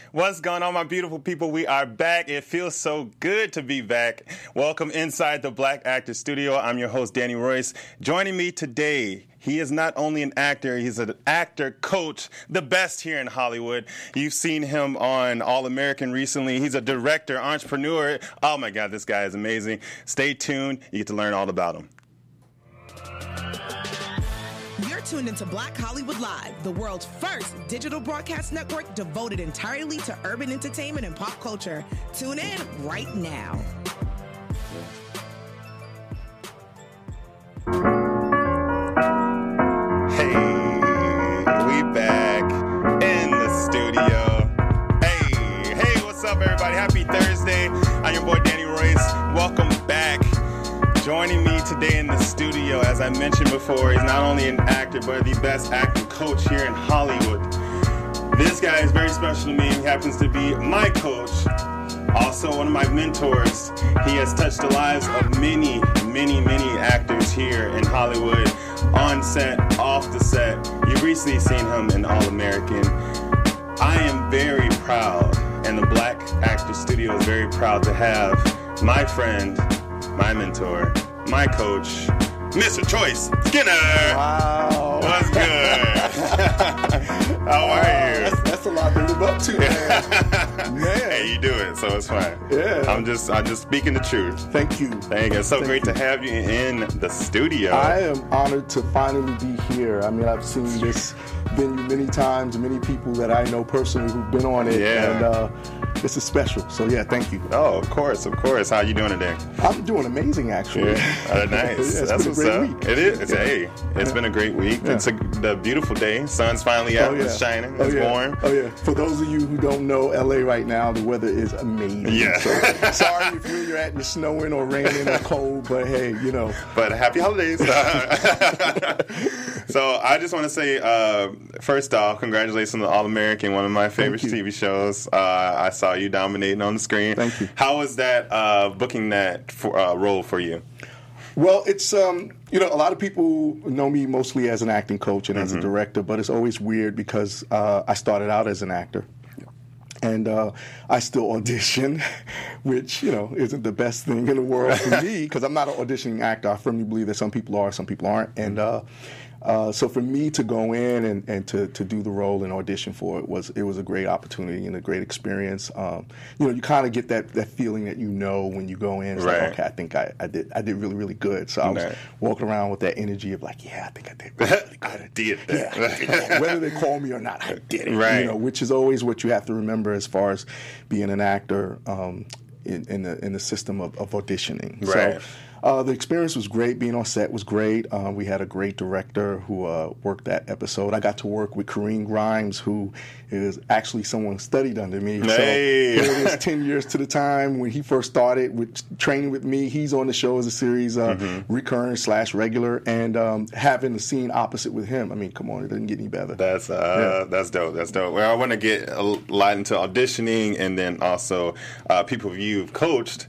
What's going on, my beautiful people? We are back. It feels so good to be back. Welcome inside the Black Actor Studio. I'm your host, Danny Royce. Joining me today, he is not only an actor, he's an actor coach, the best here in Hollywood. You've seen him on All American recently. He's a director, entrepreneur. Oh my God, this guy is amazing. Stay tuned. You get to learn all about him. You're tuned into Black Hollywood Live, the world's first digital broadcast network devoted entirely to urban entertainment and pop culture. Tune in right now. Hey, we back in the studio. Hey, what's up, everybody? Happy Thursday. I'm your boy, Danny Royce. Welcome back. Joining me today in the studio, as I mentioned before, he's not only an actor, but the best acting coach here in Hollywood. This guy is very special to me. He happens to be my coach, also one of my mentors. He has touched the lives of many, many, many actors here in Hollywood, on set, off the set. You've recently seen him in All American. I am very proud, and the Black Actor Studio is very proud to have my friend, my mentor, my coach, Mr. Choice Skinner. Wow. What's good? How are you? That's a lot to live up to, man. Hey, you do it, so it's fine. Yeah. I'm just speaking the truth. Thank you. Thank you. It's so great to have you in the studio. I am honored to finally be here. I mean, I've seen this venue many times, many people that I know personally who've been on it. Yeah. And this is special. So, yeah, thank you. Oh, of course. How are you doing today? I'm doing amazing, actually. Yeah. Nice. Yeah, That's been what's a great up. week. It is. It's been a great week. Yeah. It's a beautiful day. Sun's finally out. It's shining. It's warm. Oh, yeah. For those of you who don't know LA right now, the weather is amazing. Yeah. So, sorry if where you're at and it's snowing or raining or cold, but hey, you know. But happy holidays. So I just want to say, first off, congratulations on All American, one of my favorite TV shows. I saw you dominating on the screen. Thank you. How was that booking that role for you? Well, it's, a lot of people know me mostly as an acting coach and as a director, but it's always weird because I started out as an actor. And I still audition, which, isn't the best thing in the world for me because I'm not an auditioning actor. I firmly believe that some people are, some people aren't. And so for me to go in and to do the role and audition for it was a great opportunity and a great experience. You kind of get that feeling that when you go in. It's right. like, okay, I think I did really, really good. So I was walking around with that energy of like, yeah, I think I did really good. I did that. Yeah, I did that. Whether they call me or not, I did it. Right. Which is always what you have to remember as far as being an actor in the system of auditioning. Right. So the experience was great. Being on set was great. We had a great director who worked that episode. I got to work with Kareem Grimes, who is actually someone who studied under me. Hey. So here it is 10 years to the time when he first started with training with me. He's on the show as a series, recurring/regular, and having the scene opposite with him. I mean, come on, it doesn't get any better. That's dope. That's dope. Well, I want to get a lot into auditioning and then also people you've coached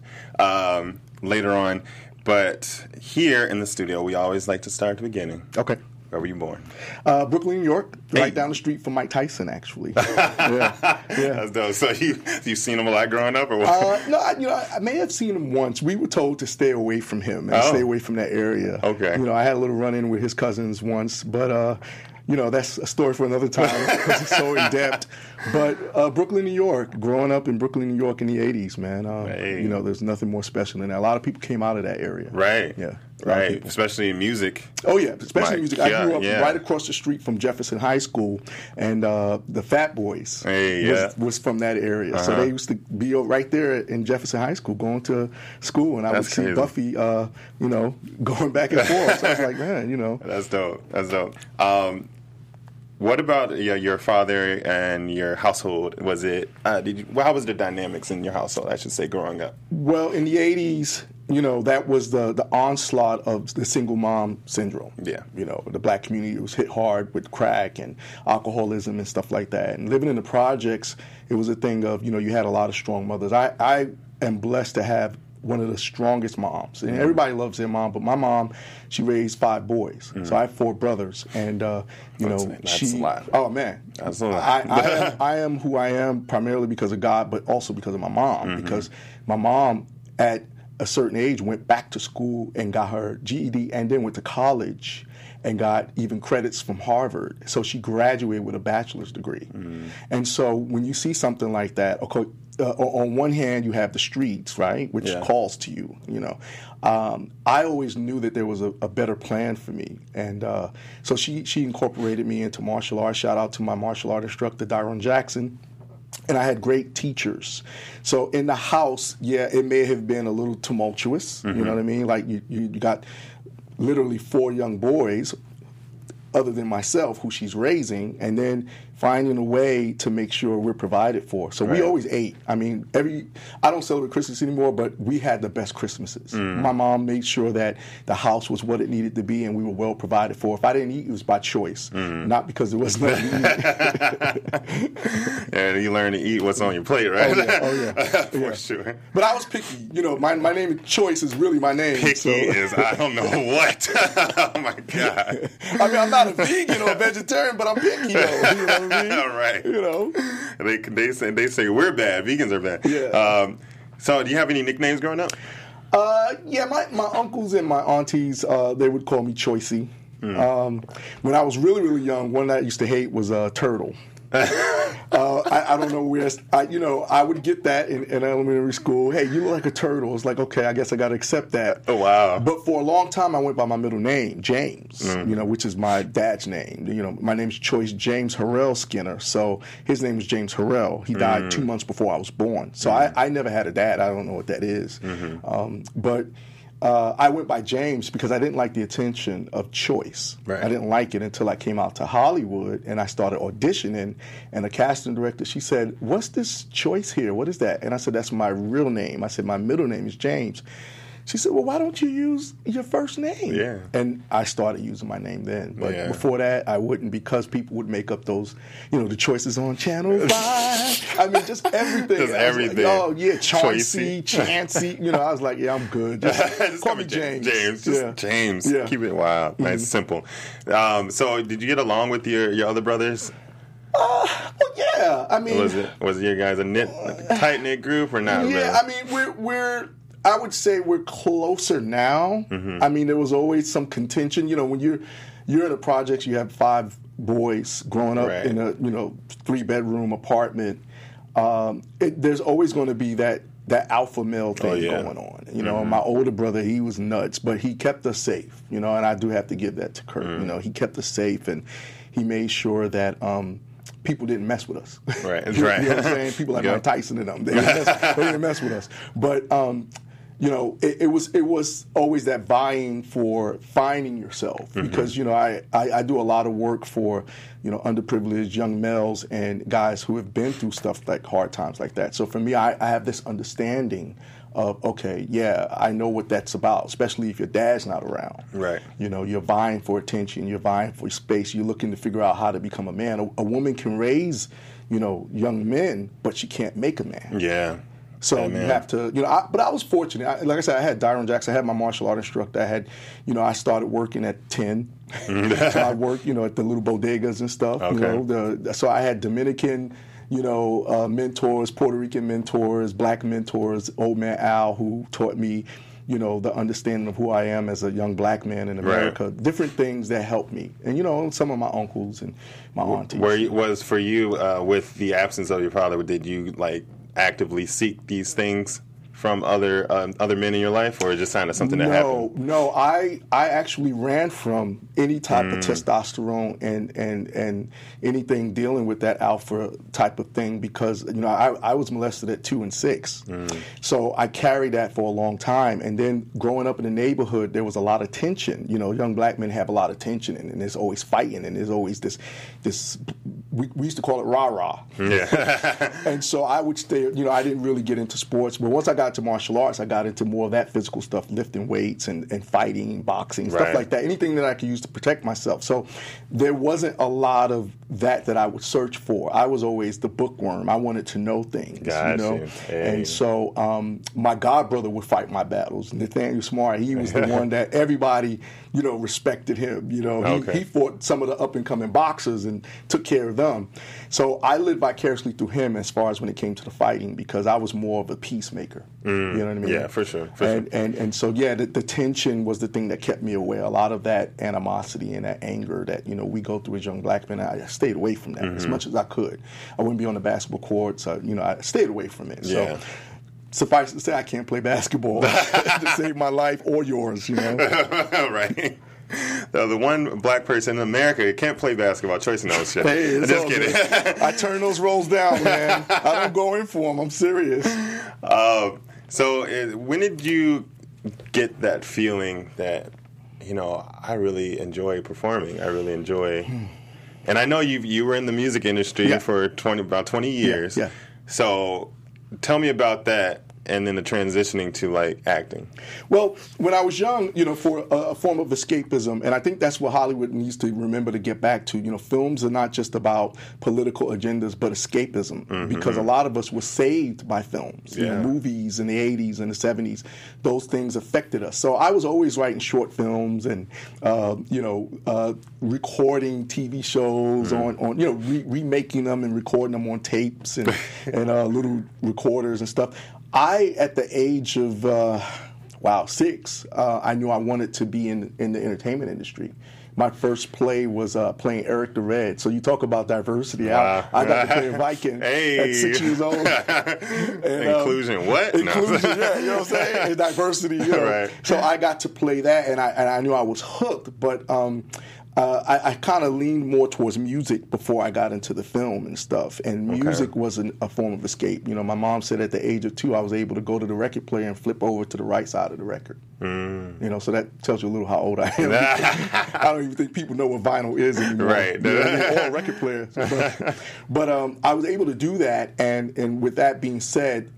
later on. But here in the studio, we always like to start at the beginning. Okay. Where were you born? Brooklyn, New York, right down the street from Mike Tyson, actually. Yeah. That's dope. So you've seen him a lot growing up, or what? No, I may have seen him once. We were told to stay away from him and stay away from that area. Okay. I had a little run-in with his cousins once, but that's a story for another time because it's so in-depth. But Brooklyn, New York, growing up in Brooklyn, New York in the 80s, man, there's nothing more special than that. A lot of people came out of that area. Right. Yeah. Right. Especially in music. Oh, yeah. Especially in music. I grew up yeah. right across the street from Jefferson High School, and the Fat Boys was from that area. So they used to be right there in Jefferson High School going to school, and I would see Buffy, going back and forth. So I was like, man, That's dope. That's dope. What about your father and your household? Was it? How was the dynamics in your household? I should say, growing up. Well, in the 80s, that was the onslaught of the single mom syndrome. Yeah. The black community was hit hard with crack and alcoholism and stuff like that. And living in the projects, it was a thing of you had a lot of strong mothers. I am blessed to have one of the strongest moms. And everybody loves their mom, but my mom, she raised 5 boys. So I have 4 brothers. And, that's a lot. Oh, man. That's a lot. I am who I am primarily because of God, but also because of my mom. Because my mom, at a certain age, went back to school and got her GED and then went to college and got even credits from Harvard. So she graduated with a bachelor's degree. And so when you see something like that, okay, on one hand, you have the streets, right, which calls to you, I always knew that there was a better plan for me. And so she incorporated me into martial arts. Shout out to my martial art instructor, Dyron Jackson. And I had great teachers. So in the house, it may have been a little tumultuous. You know what I mean? Like you got literally 4 young boys, other than myself, who she's raising, and then finding a way to make sure we're provided for. So we always ate. I mean, I don't celebrate Christmas anymore, but we had the best Christmases. My mom made sure that the house was what it needed to be and we were well provided for. If I didn't eat, it was by choice, not because there was nothing to eat. And you learn to eat what's on your plate, right? Oh, yeah. For sure. But I was picky. My name, Choice, is really my name. Picky is, I don't know what. Oh, my God. I mean, I'm not a vegan or a vegetarian, but I'm picky, though. You know what I mean? All right. They say we're bad. Vegans are bad. Yeah. So do you have any nicknames growing up? My uncles and my aunties, they would call me Choicey. When I was really, really young, one that I used to hate was Turtle. I don't know where. I would get that in elementary school. Hey, you look like a turtle. It's like, okay, I guess I got to accept that. Oh, wow. But for a long time, I went by my middle name, James. Which is my dad's name. My name's Choice James Harrell Skinner. So his name is James Harrell. He died 2 months before I was born. So I never had a dad. I don't know what that is. But I went by James because I didn't like the attention of Choice. Right. I didn't like it until I came out to Hollywood and I started auditioning. And the casting director, she said, "What's this Choice here? What is that?" And I said, "That's my real name." I said, "My middle name is James." She said, "Well, why don't you use your first name?" Yeah. And I started using my name then. But before that, I wouldn't, because people would make up those, the choices on Channel 5. I mean, just everything. Just everything. Like, oh, yeah, Chauncey, Chancey. I was like, yeah, I'm good. Just call me James. James. James. Yeah. Keep it wild. Nice, simple. So did you get along with your other brothers? Well, yeah. I mean, was your guys a tight knit group or not? Yeah, really? I mean, I would say we're closer now. I mean, there was always some contention. When you're in a project, you have 5 boys growing up in a 3-bedroom apartment. There's always going to be that alpha male thing going on. My older brother, he was nuts, but he kept us safe. And I do have to give that to Kurt. He kept us safe, and he made sure that people didn't mess with us. Right, You know what I'm saying? People like Mike Tyson and them, they didn't mess with us. But it was always that vying for finding yourself, because I do a lot of work for underprivileged young males and guys who have been through stuff like hard times like that. So for me, I have this understanding of, okay, I know what that's about, especially if your dad's not around. Right. You're vying for attention, you're vying for space, you're looking to figure out how to become a man. A woman can raise, young men, but she can't make a man. Yeah. So you have to, but I was fortunate. Like I said, I had Dyron Jackson, I had my martial art instructor. I had, I started working at 10. So I worked, at the little bodegas and stuff. Okay. So I had Dominican, mentors, Puerto Rican mentors, black mentors, Old Man Al, who taught me, the understanding of who I am as a young black man in America. Right. Different things that helped me. And, some of my uncles and my aunties. Was for you, with the absence of your father, did you, actively seek these things from other men in your life, or just kind of something that happened? No, I actually ran from any type of testosterone and anything dealing with that alpha type of thing, because I was molested at 2 and 6, so I carried that for a long time. And then growing up in the neighborhood, there was a lot of tension. Young black men have a lot of tension, and there's always fighting, and there's always this we used to call it rah-rah. Yeah. And so I would stay, I didn't really get into sports, but once I got to martial arts, I got into more of that physical stuff, lifting weights and fighting, boxing, stuff like that, anything that I could use to protect myself. So there wasn't a lot of that I would search for. I was always the bookworm. I wanted to know things, Hey. And so my godbrother would fight my battles. Nathaniel Smart, he was the one that everybody, respected him. He fought some of the up-and-coming boxers and took care of them. So I lived vicariously through him as far as when it came to the fighting, because I was more of a peacemaker. You know what I mean? Yeah, for sure. And so, the tension was the thing that kept me away. A lot of that animosity and that anger that, we go through as young black men, I stayed away from that as much as I could. I wouldn't be on the basketball courts. I stayed away from it. Yeah. So suffice to say, I can't play basketball to save my life or yours, Right. The one black person in America can't play basketball. Choice and shit. Hey, I'm just kidding. I turn those roles down, man. I don't go in for them. I'm serious. So when did you get that feeling that, I really enjoy performing. I really enjoy... And I know you were in the music industry for about 20 years. Yeah. So tell me about that. And then the transitioning to acting. Well, when I was young, for a form of escapism, and I think that's what Hollywood needs to remember to get back to. Films are not just about political agendas, but escapism, because a lot of us were saved by films. Movies in the 80s and the 70s, those things affected us. So I was always writing short films and recording TV shows remaking them and recording them on tapes and little recorders and stuff. At the age of 6, I knew I wanted to be in the entertainment industry. My first play was playing Eric the Red. So you talk about diversity. Wow. I got to play a Viking at 6 years old. And, inclusion, what? Inclusion, yeah, you know what I'm saying? And diversity, Right. So I got to play that, and I knew I was hooked. But I kind of leaned more towards music before I got into the film and stuff. And music was a form of escape. My mom said at the age of 2, I was able to go to the record player and flip over to the right side of the record. So that tells you a little how old I am. I don't even think people know what vinyl is anymore. Right. All record players. But I was able to do that. And with that being said,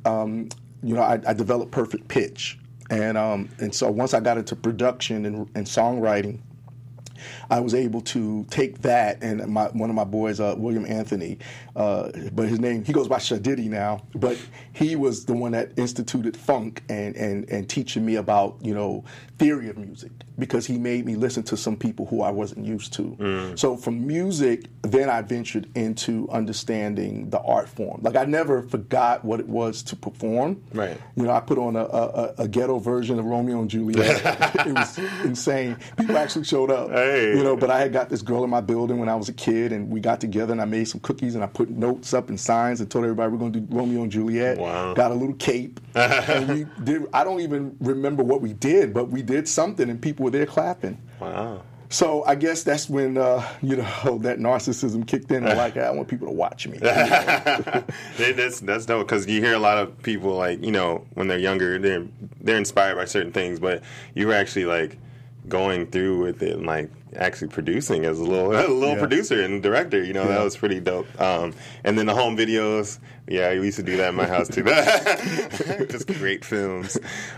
I developed perfect pitch. And so once I got into production and songwriting, I was able to take that, and one of my boys, William Anthony, but his name, he goes by Shadidi now, but he was the one that instituted funk and teaching me about, theory of music, because he made me listen to some people who I wasn't used to. So from music, then I ventured into understanding the art form. I never forgot what it was to perform. Right. I put on a ghetto version of Romeo and Juliet. It was insane. People actually showed up. Hey. But I had got this girl in my building when I was a kid, and we got together, and I made some cookies, and I put notes up and signs and told everybody we're going to do Romeo and Juliet. Wow. Got a little cape. And we did, I don't even remember what we did, but we did something, and people were there clapping. Wow. So I guess that's when, that narcissism kicked in. I'm like, I want people to watch me. That's dope, because you hear a lot of people, when they're younger, they're inspired by certain things, but you were actually, going through with it and actually producing as a little producer and director, that was pretty dope. And then the home videos, we used to do that in my house too. Just great films.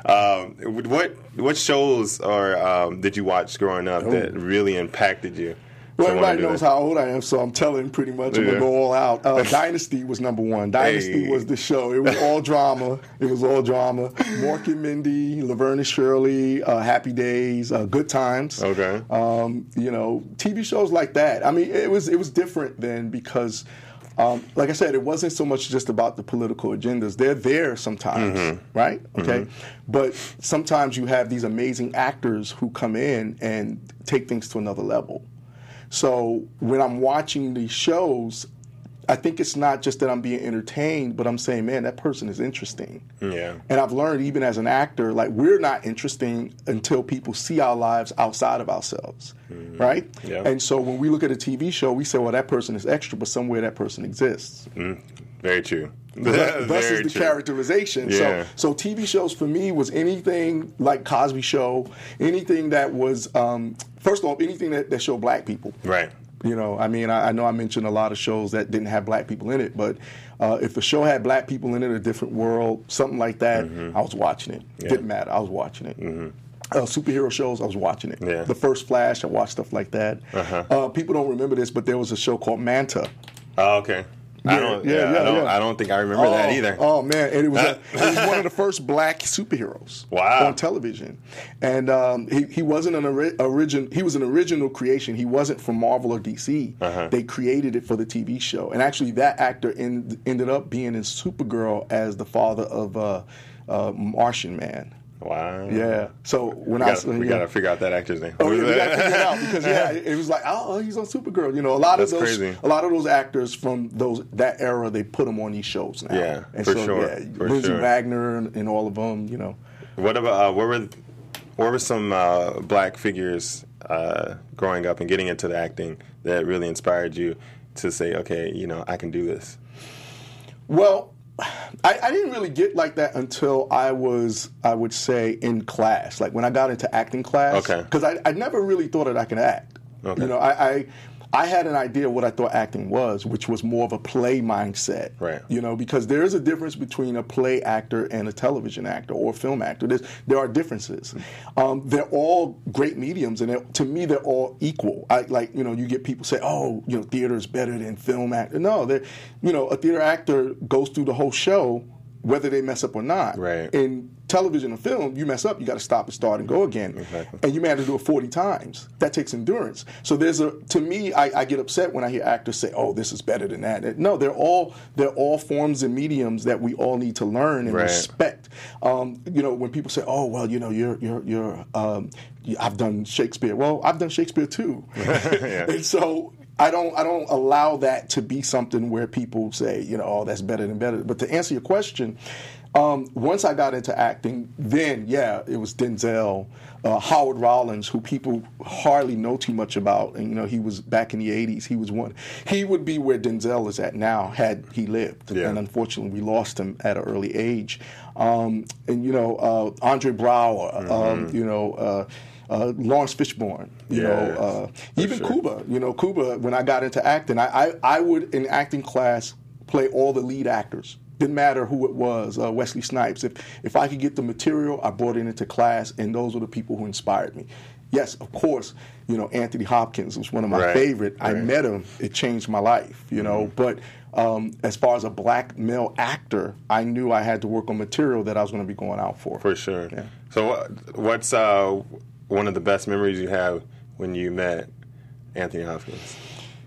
What shows did you watch growing up that really impacted you? Well, everybody knows how old I am, so I'm telling pretty much. I'm going to go all out. Dynasty was number one. Dynasty was the show. It was all drama. Mork and Mindy, Laverne and Shirley, Happy Days, Good Times. Okay. TV shows like that. I mean, it was different then because, like I said, it wasn't so much just about the political agendas. They're there sometimes, right? Okay. But sometimes you have these amazing actors who come in and take things to another level. So when I'm watching these shows, I think it's not just that I'm being entertained, but I'm saying, man, that person is interesting. Yeah. And I've learned even as an actor, we're not interesting until people see our lives outside of ourselves, right? Yeah. And so when we look at a TV show, we say, well, that person is extra, but somewhere that person exists. Very true. Thus is the characterization. Yeah. So TV shows for me was anything like Cosby Show, anything that was, first of all, anything that showed black people. Right. You know, I mean, I know I mentioned a lot of shows that didn't have black people in it, but if the show had black people in it, a different world, something like that, I was watching it. Yeah. Didn't matter. I was watching it. Superhero shows, I was watching it. Yeah. The first Flash, I watched stuff like that. People don't remember this, but there was a show called Manta. Oh, okay. I don't think I remember that either. Oh man, and it was one of the first black superheroes on television, and he wasn't an original. He was an original creation. He wasn't from Marvel or DC. They created it for the TV show, and actually that actor ended up being in Supergirl as the father of Martian Man. Wow. Yeah. So when we gotta figure out that actor's name. Oh, yeah, we gotta figure it out because it was like, oh, he's on Supergirl. You know, a lot of those actors from that era, they put them on these shows now. Yeah, and for sure. Yeah, Lindsay Wagner and all of them. You know. What about what were some black figures growing up and getting into the acting that really inspired you to say, okay, you know, I can do this? Well, I didn't really get like that until I was, I would say, in class. Like when I got into acting class. Okay. Because I never really thought that I could act. Okay. You know, I had an idea of what I thought acting was, which was more of a play mindset. Right. You know, because there is a difference between a play actor and a television actor or a film actor. There are differences. They're all great mediums, and to me, they're all equal. You get people say, oh, you know, theater is better than film actor. No, a theater actor goes through the whole show, whether they mess up or not. Right. In television and film, you mess up, you got to stop and start and go again. Exactly. And you may have to do it 40 times. That takes endurance. So to me, I get upset when I hear actors say, "Oh, this is better than that." No, they're all forms and mediums that we all need to learn and respect. When people say, "Oh, well, you know, I've done Shakespeare." Well, I've done Shakespeare too. Yeah. And so I don't allow that to be something where people say, you know, oh, that's better than better. But to answer your question, once I got into acting, then, it was Denzel, Howard Rollins, who people hardly know too much about. And, you know, he was back in the 80s. He was one. He would be where Denzel is at now had he lived. Yeah. And unfortunately, we lost him at an early age. Andre Braugher, Lawrence Fishburne, even sure. Cuba, when I got into acting, I would, in acting class, play all the lead actors. Didn't matter who it was, Wesley Snipes. If I could get the material, I brought it into class, and those were the people who inspired me. Yes, of course, you know, Anthony Hopkins was one of my favorite. I met him. It changed my life, you know. But as far as a black male actor, I knew I had to work on material that I was going to be going out for. For sure. Yeah. So what's one of the best memories you have when you met Anthony Hopkins?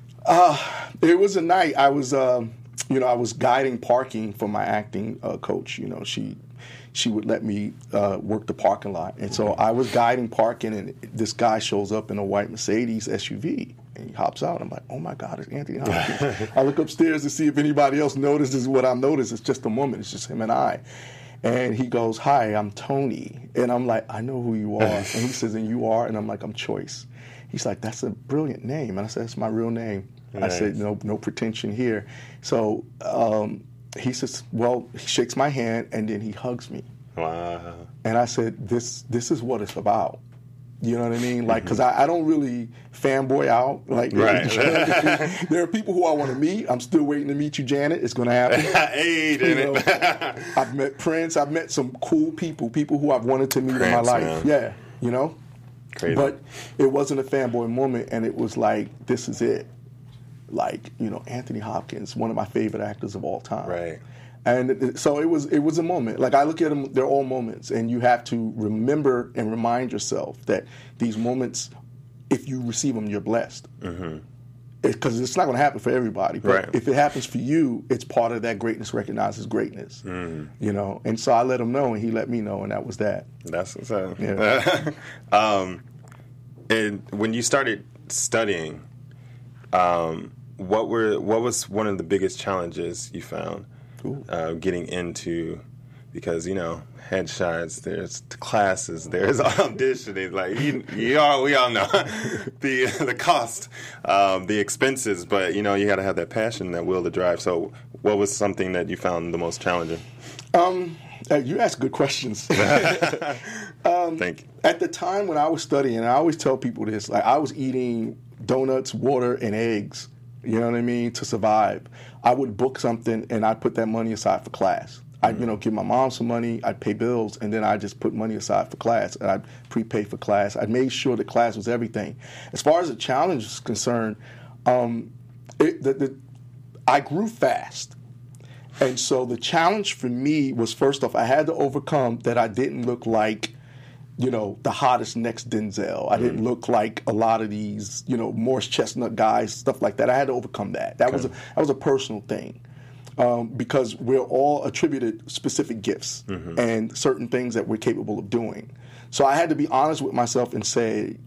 It was a night. I was guiding parking for my acting coach. You know, she would let me work the parking lot. And so I was guiding parking, and this guy shows up in a white Mercedes SUV. And he hops out. I'm like, oh, my God, it's Anthony Hopkins. I look upstairs to see if anybody else notices what I've noticed. It's just a moment. It's just him and I. And he goes, hi, I'm Tony. And I'm like, I know who you are. And he says, and you are? And I'm like, I'm Choice. He's like, that's a brilliant name. And I said, that's my real name. Nice. I said, no pretension here. So he says, well, he shakes my hand, and then he hugs me. Wow. And I said, this is what it's about. You know what I mean? Like, because I don't really fanboy out. Like, there are people who I want to meet. I'm still waiting to meet you, Janet. It's going to happen. Hey, Janet. I've met Prince. I've met some cool people who I've wanted to meet in my life. Man. Yeah, you know? Crazy. But it wasn't a fanboy moment, and it was like, this is it. Like, you know, Anthony Hopkins, one of my favorite actors of all time. Right. And so it was a moment. Like, I look at them, they're all moments, and you have to remember and remind yourself that these moments, if you receive them, you're blessed. Because it's not going to happen for everybody. But if it happens for you, it's part of that greatness recognizes greatness. You know? And so I let him know, and he let me know, and that was that. That's what's up. Yeah. And when you started studying, what was one of the biggest challenges you found getting into? Because, you know, headshots, there's classes, there's auditioning, like we all know the cost, the expenses, but you know, you got to have that passion, that will to drive. So what was something that you found the most challenging? You ask good questions. Thank you. At the time when I was studying, and I always tell people this, like, I was eating donuts, water, and eggs, you know what I mean, to survive. I would book something, and I'd put that money aside for class. I'd, give my mom some money, I'd pay bills, and then I'd just put money aside for class, and I'd prepay for class. I made sure that class was everything. As far as the challenge is concerned, I grew fast. And so the challenge for me was, first off, I had to overcome that I didn't look like, the hottest next Denzel. I didn't look like a lot of these, Morris Chestnut guys, stuff like that. I had to overcome that. That was a personal thing. Because we're all attributed specific gifts and certain things that we're capable of doing. So I had to be honest with myself and say,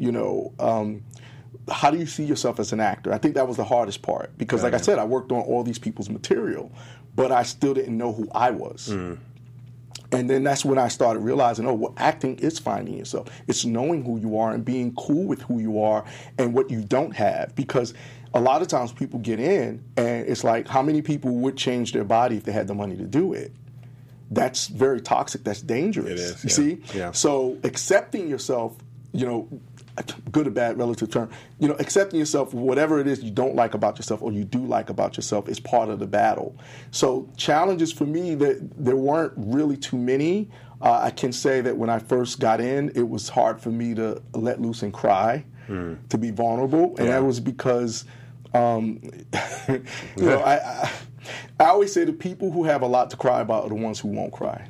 how do you see yourself as an actor? I think that was the hardest part because, like I said, I worked on all these people's material, but I still didn't know who I was. And then that's when I started realizing, acting is finding yourself. It's knowing who you are and being cool with who you are and what you don't have. Because a lot of times people get in and it's like, how many people would change their body if they had the money to do it? That's very toxic. That's dangerous. It is, you see? Yeah. So accepting yourself, good or bad relative term, accepting yourself, whatever it is you don't like about yourself or you do like about yourself is part of the battle. So challenges for me, there weren't really too many. I can say that when I first got in, it was hard for me to let loose and cry, to be vulnerable. And that was because, I always say the people who have a lot to cry about are the ones who won't cry.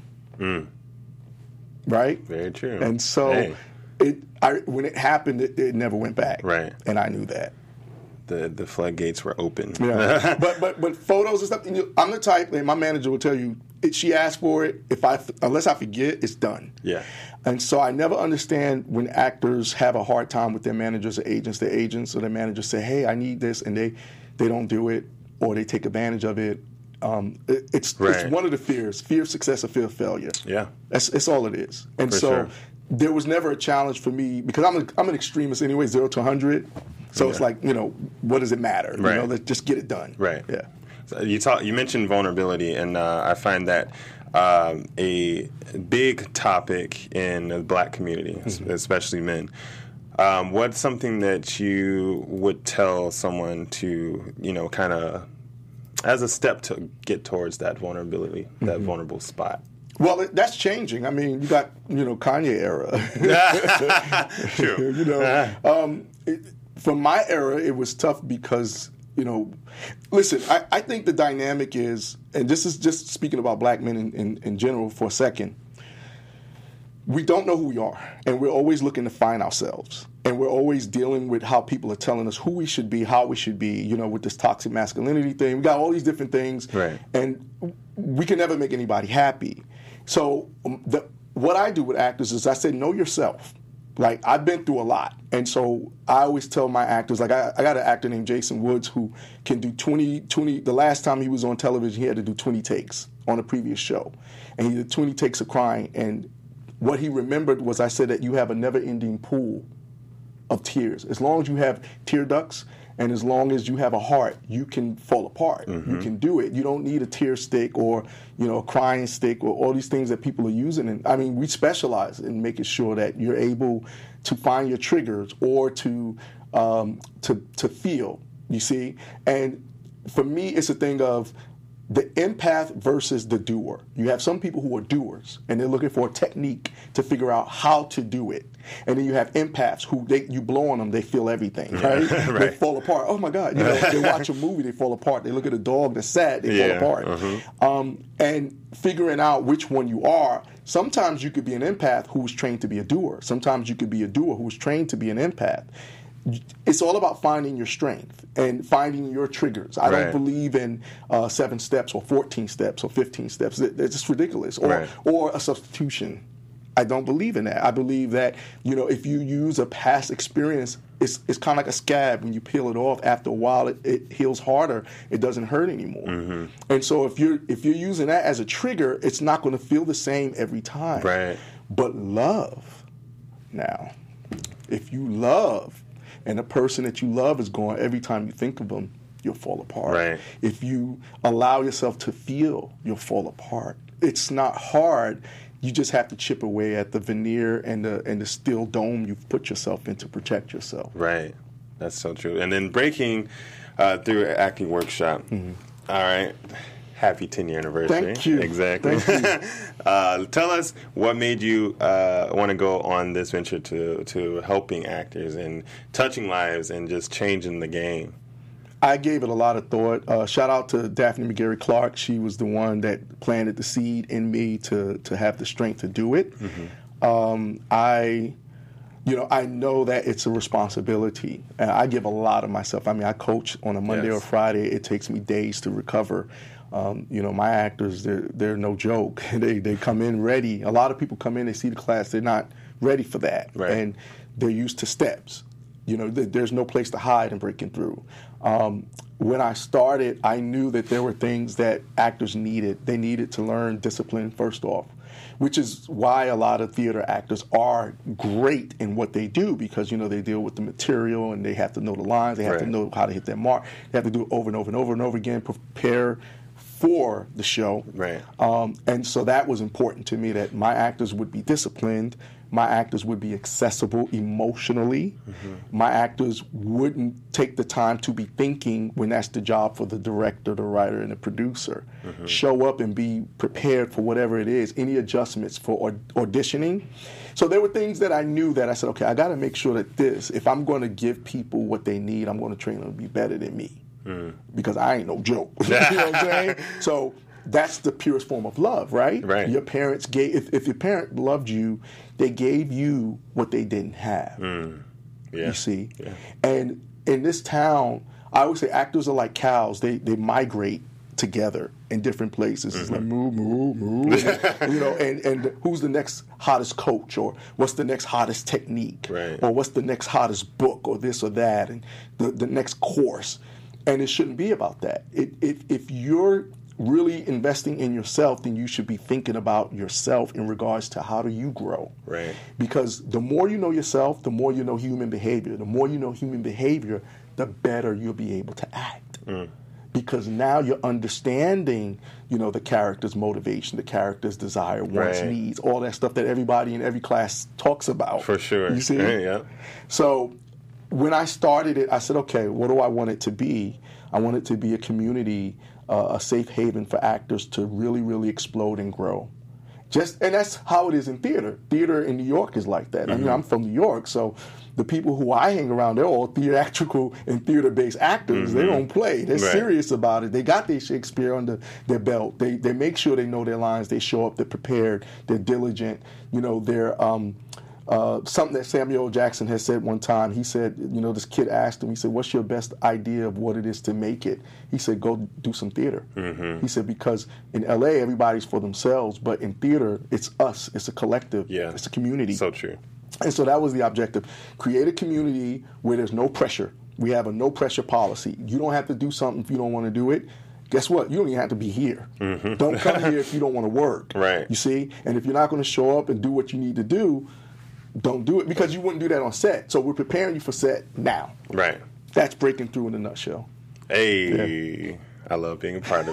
Right? Very true. And so when it happened, it never went back. Right. And I knew that. The floodgates were open. Yeah. but photos and stuff, I'm the type, and my manager will tell you, she asked for it, unless I forget, it's done. Yeah. And so I never understand when actors have a hard time with their managers or agents. Their agents or their managers say, hey, I need this, and they don't do it, or they take advantage of it. It's one of the fears: fear of success or fear of failure. Yeah, it's all it is. And there was never a challenge for me because I'm an extremist anyway, 0 to 100. So it's like, what does it matter? Right. Let's just get it done. Right. Yeah. So you mentioned vulnerability, and I find that a big topic in the Black community, especially men. What's something that you would tell someone to, kind of as a step to get towards that vulnerability, that vulnerable spot? Well, that's changing. I mean, you got, Kanye era. True. For my era, it was tough because, listen, I think the dynamic is, and this is just speaking about Black men in general for a second, we don't know who we are, and we're always looking to find ourselves. And we're always dealing with how people are telling us who we should be, how we should be, with this toxic masculinity thing. We got all these different things, right. And we can never make anybody happy. So what I do with actors is I say, know yourself. Like, I've been through a lot. And so I always tell my actors, like, I got an actor named Jason Woods who can do 20, the last time he was on television, he had to do 20 takes on a previous show. And he did 20 takes of crying. And what he remembered was I said that you have a never-ending pool of tears. As long as you have tear ducts and as long as you have a heart, you can fall apart. You can do it. You don't need a tear stick or, a crying stick or all these things that people are using. And I mean, we specialize in making sure that you're able to find your triggers or to feel, you see? And for me, it's a thing of the empath versus the doer. You have some people who are doers, and they're looking for a technique to figure out how to do it. And then you have empaths who you blow on them, they feel everything, right? Right. They fall apart. Oh my God! They watch a movie, they fall apart. They look at a dog that's sad, they fall apart. And figuring out which one you are. Sometimes you could be an empath who was trained to be a doer. Sometimes you could be a doer who was trained to be an empath. It's all about finding your strength and finding your triggers. I don't believe in 7 steps or 14 steps or 15 steps. They're just ridiculous. Or a substitution. I don't believe in that. I believe that, if you use a past experience, it's kind of like a scab. When you peel it off, after a while, it heals harder. It doesn't hurt anymore. And so if you're using that as a trigger, it's not going to feel the same every time. Right. But love, now, if you love, and the person that you love is gone, every time you think of them, you'll fall apart. Right. If you allow yourself to feel, you'll fall apart. It's not hard. You just have to chip away at the veneer and the steel dome you've put yourself in to protect yourself. Right. That's so true. And then breaking through an acting workshop. Mm-hmm. All right. Happy 10-year anniversary. Thank you. Exactly. Thank you. Tell us what made you want to go on this venture to helping actors and touching lives and just changing the game. I gave it a lot of thought. Shout out to Daphne McGarry Clark. She was the one that planted the seed in me to have the strength to do it. Mm-hmm. I know that it's a responsibility. I give a lot of myself. I mean, I coach on a Monday or Friday. It takes me days to recover. My actors, they're no joke. They come in ready. A lot of people come in, they see the class, they're not ready for that. Right. And they're used to steps. There's no place to hide in breaking through. When I started, I knew that there were things that actors needed. They needed to learn discipline, first off, which is why a lot of theater actors are great in what they do, because, they deal with the material and they have to know the lines, they have to know how to hit their mark, they have to do it over and over and over and over again, prepare for the show. Right. And so that was important to me, that my actors would be disciplined, my actors would be accessible emotionally, my actors wouldn't take the time to be thinking when that's the job for the director, the writer, and the producer. Show up and be prepared for whatever it is, any adjustments for auditioning. So there were things that I knew that I said, okay, I got to make sure that if I'm going to give people what they need, I'm going to train them to be better than me. Because I ain't no joke. You know what I'm saying? So that's the purest form of love, right? Right. Your parents gave, if your parent loved you, they gave you what they didn't have. Yeah. You see? Yeah. And in this town, I always say actors are like cows. They migrate together in different places. It's like moo, moo, moo. And who's the next hottest coach, or what's the next hottest technique, or what's the next hottest book, or this or that, and the next course. And it shouldn't be about that. If you're really investing in yourself, then you should be thinking about yourself in regards to how do you grow. Right. Because the more you know yourself, the more you know human behavior. The more you know human behavior, the better you'll be able to act. Because now you're understanding, the character's motivation, the character's desire, wants, needs, all that stuff that everybody in every class talks about. For sure. You see? Yeah. So when I started it, I said, okay, what do I want it to be? I want it to be a community, a safe haven for actors to really, really explode and grow. And that's how it is in theater. Theater in New York is like that. I mean, I'm from New York, so the people who I hang around, they're all theatrical and theater-based actors. They don't play. They're serious about it. They got their Shakespeare under their belt. They make sure they know their lines. They show up. They're prepared. They're diligent. They're something that Samuel L. Jackson has said one time. He said, this kid asked him, he said, what's your best idea of what it is to make it? He said, go do some theater. He said, because in L.A., everybody's for themselves, but in theater, it's us. It's a collective. Yeah. It's a community. So true. And so that was the objective. Create a community where there's no pressure. We have a no-pressure policy. You don't have to do something if you don't want to do it. Guess what? You don't even have to be here. Don't come here if you don't want to work. Right. You see? And if you're not going to show up and do what you need to do, don't do it, because you wouldn't do that on set. So we're preparing you for set now. Right. That's breaking through in a nutshell. Hey, yeah. I love being a part of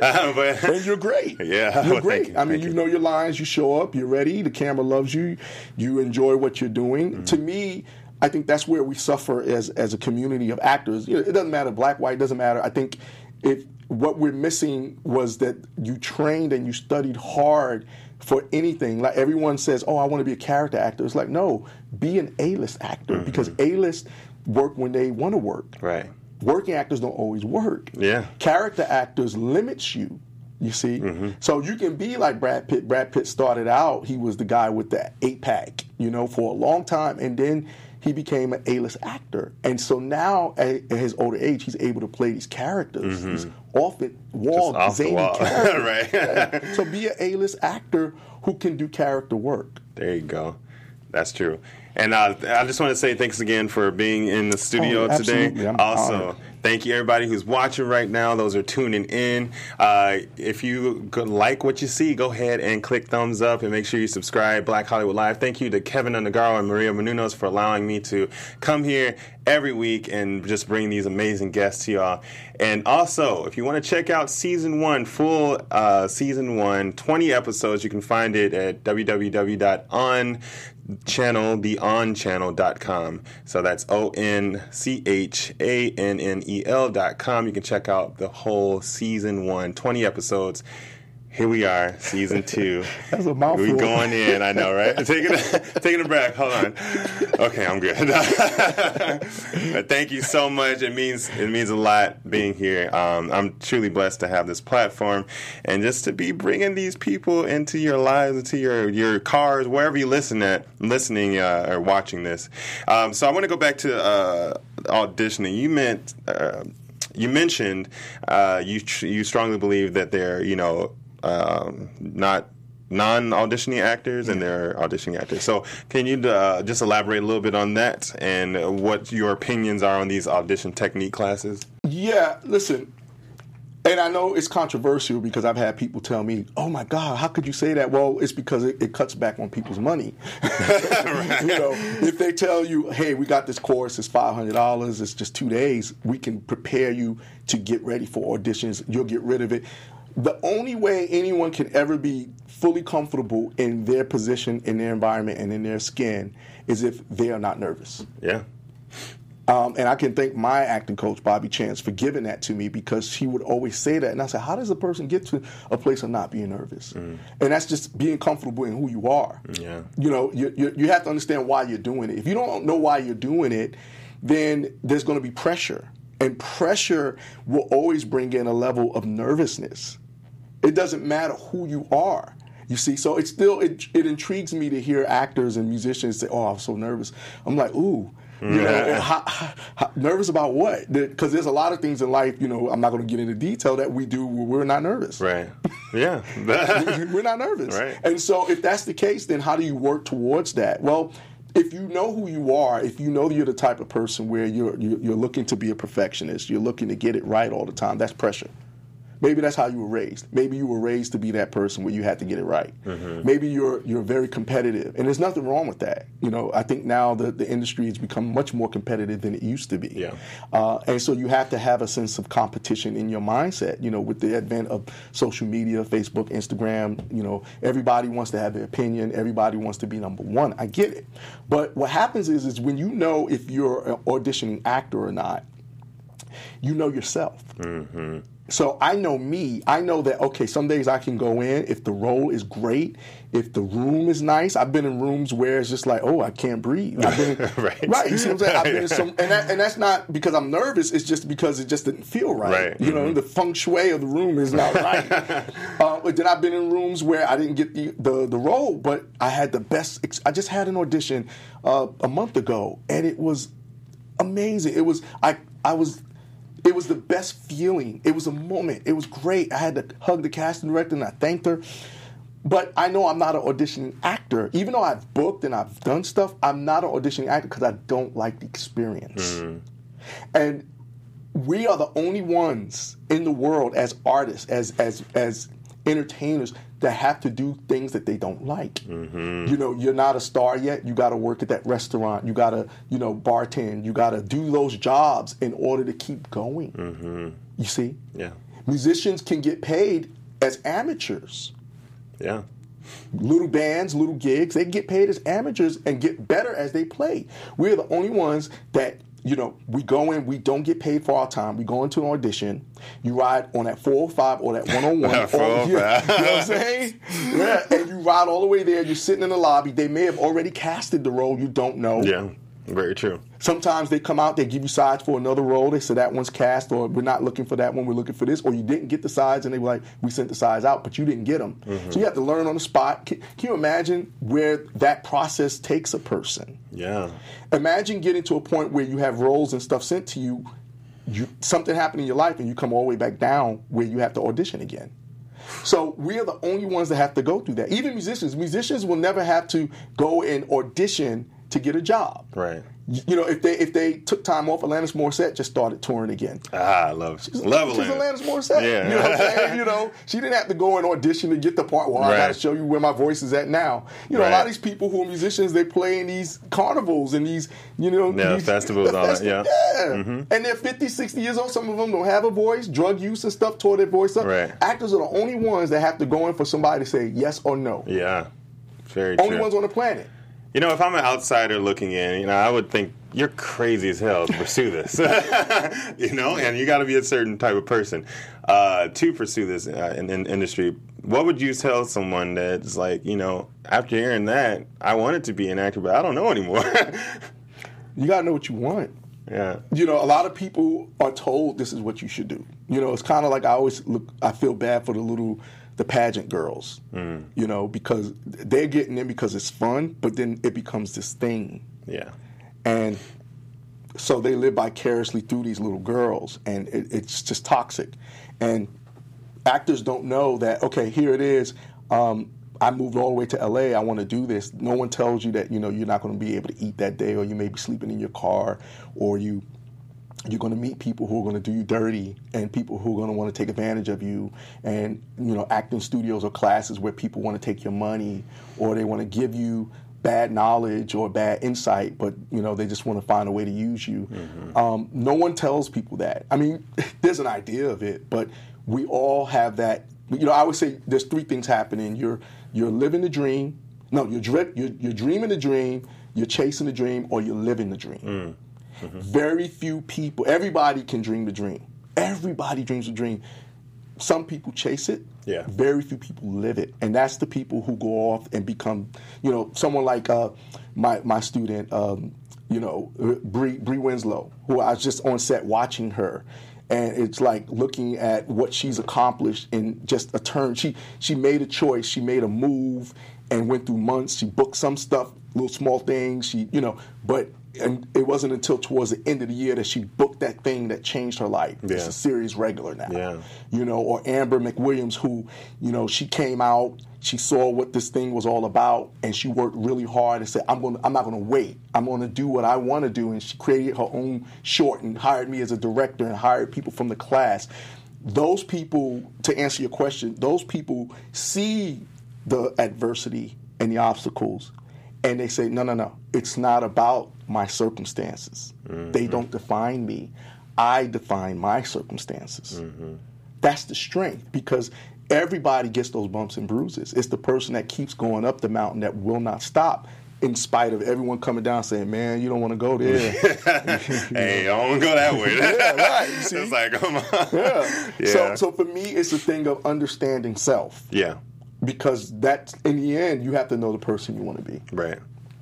it. And you're great. Yeah. You're great. I mean, you know your lines, you show up, you're ready, the camera loves you, you enjoy what you're doing. To me, I think that's where we suffer as a community of actors. It doesn't matter, black, white, doesn't matter. I think what we're missing was that you trained and you studied hard for anything. Like everyone says, oh, I want to be a character actor. It's like, no, be an A-list actor, because A-list work when they want to work. Right. Working actors don't always work. Yeah. Character actors limits you, you see? So you can be like Brad Pitt. Brad Pitt started out, he was the guy with the 8-pack, for a long time, and then he became an A-list actor. And so now, at his older age, he's able to play these characters, these off-the-wall, zany characters. Right. Yeah. So be an A-list actor who can do character work. There you go. That's true. And I just want to say thanks again for being in the studio today. I'm also, honored. Thank you, everybody who's watching right now. Those are tuning in. If you like what you see, go ahead and click thumbs up and make sure you subscribe. Black Hollywood Live. Thank you to Kevin Undergaro and Maria Menounos for allowing me to come here every week and just bring these amazing guests to y'all. And also, if you want to check out season 1, full season 1, 20 episodes, you can find it at www.onchannel.com. So that's ONCHANNEL.com. You can check out the whole season 1, 20 episodes. Here we are, season 2. That's a mouthful. We going in, I know, right? Taking a breath. Hold on. Okay, I'm good. But thank you so much. It means a lot being here. I'm truly blessed to have this platform and just to be bringing these people into your lives, into your cars, wherever you listening or watching this. So I want to go back to auditioning. You mentioned you strongly believe that they're not non-auditioning actors and they're auditioning actors. So can you just elaborate a little bit on that and what your opinions are on these audition technique classes? Yeah, listen, and I know it's controversial because I've had people tell me, oh my God, how could you say that? Well, it's because it cuts back on people's money. Right. If they tell you, hey, we got this course, it's $500, it's just 2 days, we can prepare you to get ready for auditions, you'll get rid of it. The only way anyone can ever be fully comfortable in their position, in their environment, and in their skin is if they are not nervous. Yeah. And I can thank my acting coach, Bobby Chance, for giving that to me because she would always say that. And I said, how does a person get to a place of not being nervous? And that's just being comfortable in who you are. Yeah. You have to understand why you're doing it. If you don't know why you're doing it, then there's going to be pressure. And pressure will always bring in a level of nervousness. It doesn't matter who you are. You see, so it intrigues me to hear actors and musicians say, oh, I'm so nervous. I'm like, ooh. Nervous about what? Because there's a lot of things in life, I'm not going to get into detail that we do where we're not nervous. Right. Yeah. We're not nervous. Right. And so if that's the case, then how do you work towards that? Well, if you know who you are, if you know you're the type of person where you're looking to be a perfectionist, you're looking to get it right all the time, that's pressure. Maybe that's how you were raised. Maybe you were raised to be that person where you had to get it right. Mm-hmm. Maybe you're very competitive, and there's nothing wrong with that. I think now the industry has become much more competitive than it used to be. Yeah. And so you have to have a sense of competition in your mindset. With the advent of social media, Facebook, Instagram, everybody wants to have their opinion. Everybody wants to be number one. I get it. But what happens is when you know if you're an auditioning actor or not, you know yourself. Mm-hmm. So I know me. I know that, okay, some days I can go in if the role is great, if the room is nice. I've been in rooms where it's just like, oh, I can't breathe. I've been right. You see what I'm saying? I've been in some, and that's not because I'm nervous. It's just because it just didn't feel right. The feng shui of the room is not right. But then I've been in rooms where I didn't get the role, but I had the best. I just had an audition a month ago, and it was amazing. It was It was the best feeling. It was a moment. It was great. I had to hug the casting director and I thanked her. But I know I'm not an auditioning actor. Even though I've booked and I've done stuff, I'm not an auditioning actor because I don't like the experience. And we are the only ones in the world as artists, as entertainers, that have to do things that they don't like. Mm-hmm. You're not a star yet. You got to work at that restaurant. You got to, bartend. You got to do those jobs in order to keep going. Mm-hmm. You see? Yeah. Musicians can get paid as amateurs. Yeah. Little bands, little gigs, they get paid as amateurs and get better as they play. We're the only ones that we go in, we don't get paid for our time. We go into an audition. You ride on that 405 or that 101. 405. You know what I'm saying? Yeah, and you ride all the way there. You're sitting in the lobby. They may have already casted the role. You don't know. Yeah, very true. Sometimes they come out, they give you sides for another role. They say that one's cast, or we're not looking for that one, we're looking for this. Or you didn't get the sides, and they were like, we sent the sides out, but you didn't get them. Mm-hmm. So you have to learn on the spot. Can you imagine where that process takes a person? Yeah. Imagine getting to a point where you have roles and stuff sent to you, something happened in your life, and you come all the way back down where you have to audition again. So we are the only ones that have to go through that. Even musicians will never have to go and audition to get a job. Right. You know, if they took time off, Alanis Morissette just started touring again. I love She's Alanis. Alanis Morissette. Yeah. You know what I'm saying? You know, she didn't have to go and audition to get the part. Well, I got to show you where my voice is at now. You know, a lot of these people who are musicians, they play in these carnivals and these, you know, these festivals and all that. Yeah. And they're 50, 60 years old. Some of them don't have a voice. Drug use and stuff tore their voice up. Right. Actors are the only ones that have to go in for somebody to say yes or no. Yeah. Very Only true. ones on the planet. You know, if I'm an outsider looking in, you know, I would think you're crazy as hell to pursue this. You know, and you got to be a certain type of person to pursue this in industry. What would you tell someone that's like, you know, after hearing that, I wanted to be an actor, but I don't know anymore? You got to know what you want. Yeah. You know, a lot of people are told this is what you should do. You know, it's kind of like I feel bad for the pageant girls, you know, because they're getting in because it's fun, but then it becomes this thing. Yeah. And so they live vicariously through these little girls, and it's just toxic. And actors don't know that, okay, here it is. I moved all the way to L.A. I want to do this. No one tells you that, you know, you're not going to be able to eat that day, or you may be sleeping in your car, or you're going to meet people who are going to do you dirty, and people who are going to want to take advantage of you. And, you know, acting studios or classes where people want to take your money, or they want to give you bad knowledge or bad insight, but, you know, they just want to find a way to use you. No one tells people that. I mean, there's an idea of it, but we all have that. You know, I would say there's three things happening. You're living the dream. No, you're dreaming the dream, you're chasing the dream, or you're living the dream. Very few people, everybody can dream the dream. Everybody dreams the dream. Some people chase it. Yeah. Very few people live it. And that's the people who go off and become, you know, someone like my student, you know, Bree Winslow, who I was just on set watching her. And it's like looking at what she's accomplished in just a turn. She made a choice. She made a move and went through months. She booked some stuff, little small things. And it wasn't until towards the end of the year that she booked that thing that changed her life. Yeah. It's a series regular now. Yeah. You know, or Amber McWilliams, who, you know, she came out, she saw what this thing was all about, and she worked really hard and said, I'm not going to wait. I'm going to do what I want to do. And she created her own short and hired me as a director and hired people from the class. Those people, to answer your question, those people see the adversity and the obstacles, and they say, no, it's not about my circumstances. They don't define me. I define my circumstances. That's the strength, because everybody gets those bumps and bruises. It's the person that keeps going up the mountain that will not stop, in spite of everyone coming down saying, man, you don't want to go there. Hey, I don't want to go that way. Yeah, right. You see? It's like, come on. Yeah. So for me, it's a thing of understanding self. Yeah. Because that's, in the end, you have to know the person you want to be. Right.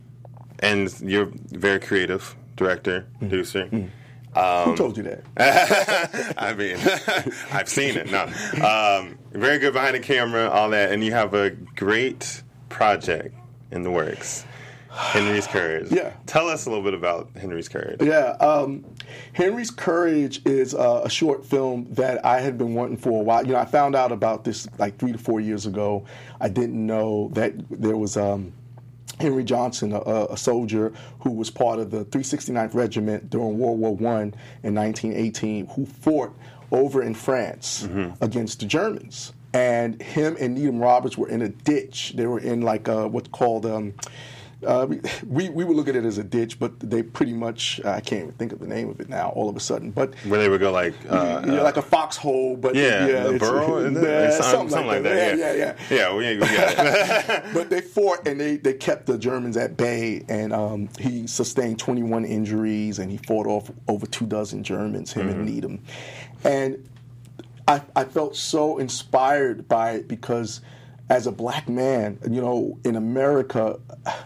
And you're very creative, director, producer. Who told you that? I mean, I've seen it. No. Very good behind the camera, all that. And you have a great project in the works. Henry's Courage. Yeah. Tell us a little bit about Henry's Courage. Yeah. Henry's Courage is a short film that I had been wanting for a while. You know, I found out about this like 3 to 4 years ago. I didn't know that there was Henry Johnson, a soldier who was part of the 369th Regiment during World War I in 1918, who fought over in France against the Germans. And him and Needham Roberts were in a ditch. They were in like what's called, we would look at it as a ditch, but they pretty much, I can't even think of the name of it now all of a sudden. But where they would go like... like a foxhole, but... the burrow? Something like that. Yeah, we got it. But they fought, and they kept the Germans at bay, and he sustained 21 injuries, and he fought off over 24 Germans, him and Needham. And I felt so inspired by it because as a black man, you know, in America,